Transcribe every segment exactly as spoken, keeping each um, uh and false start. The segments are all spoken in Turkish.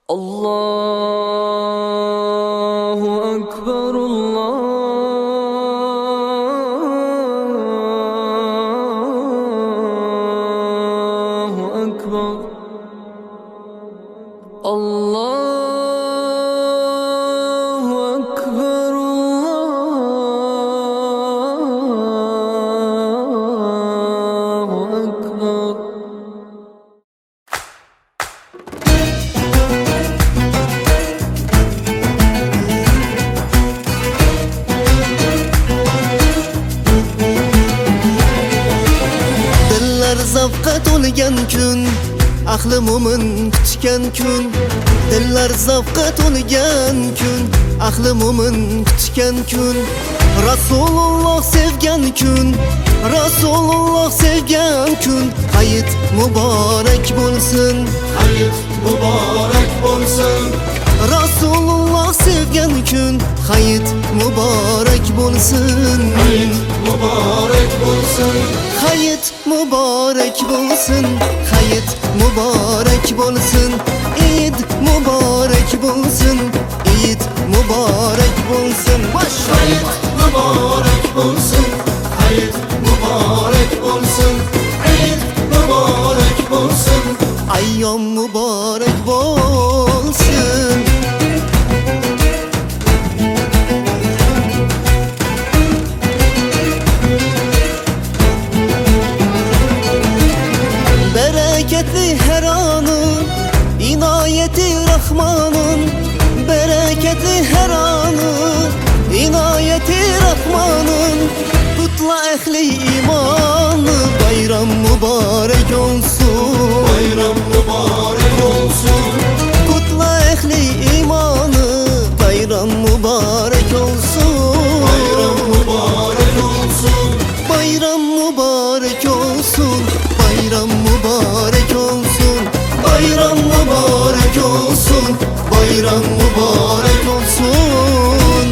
Allahu Ekber, Allahu Ekber, Allahu Ekber, Allahu Ekber. Zavqa to'lgan kun, ahli mo'min kutgan kun. Dillar zavqa to'lgan kun, ahli mo'min kutgan kun. Rasululloh sevgan kun, Rasululloh sevgan kun. Hayit muborak bo'lsin, hayit muborak bo'lsin. Rasululloh sevgan kun, hayit muborak bo'lsin, hayit muborak bo'lsin. Hayit muborak bo'lsin, hayit muborak bo'lsin. Eid muborak bo'lsin, Eid muborak bo'lsin. Hayit muborak bo'lsin, hayit muborak bo'lsin. Eid muborak bo'lsin, ayyom muborak bo'lsin. Bereketli her anı, inayeti Rahman'ın. Bereketli her anı, inayeti Rahman'ın. Kutla ehli imanı, bayram mübarek olsun, bayram mübarek olsun. Kutla ehli imanı, bayram mübarek olsun, bayram mübarek olsun. Bayram mübarek olsun, bayram mübarek olsun, bayram mübarek olsun, bayram mübarek olsun.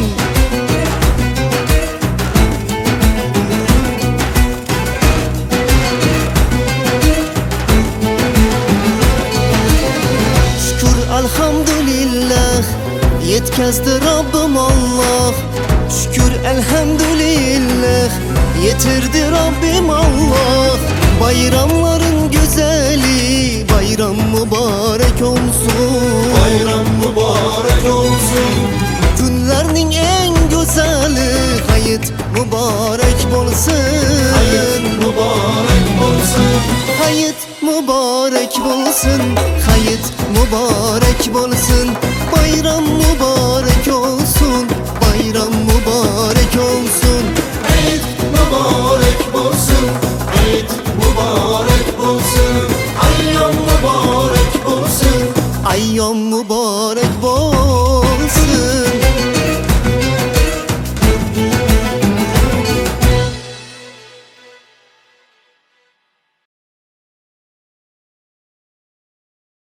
Şükür elhamdülillah, yetkazdi Rabbim Allah. Şükür elhamdülillah, yetirdi Rabbim Allah. Bayramların güzeli, bayram mübarek olsun, bayram mübarek olsun. Günlerin en güzeli, hayit mübarek olsun, hayit mübarek olsun. Hayit mübarek olsun, hayit mübarek olsun. Bayram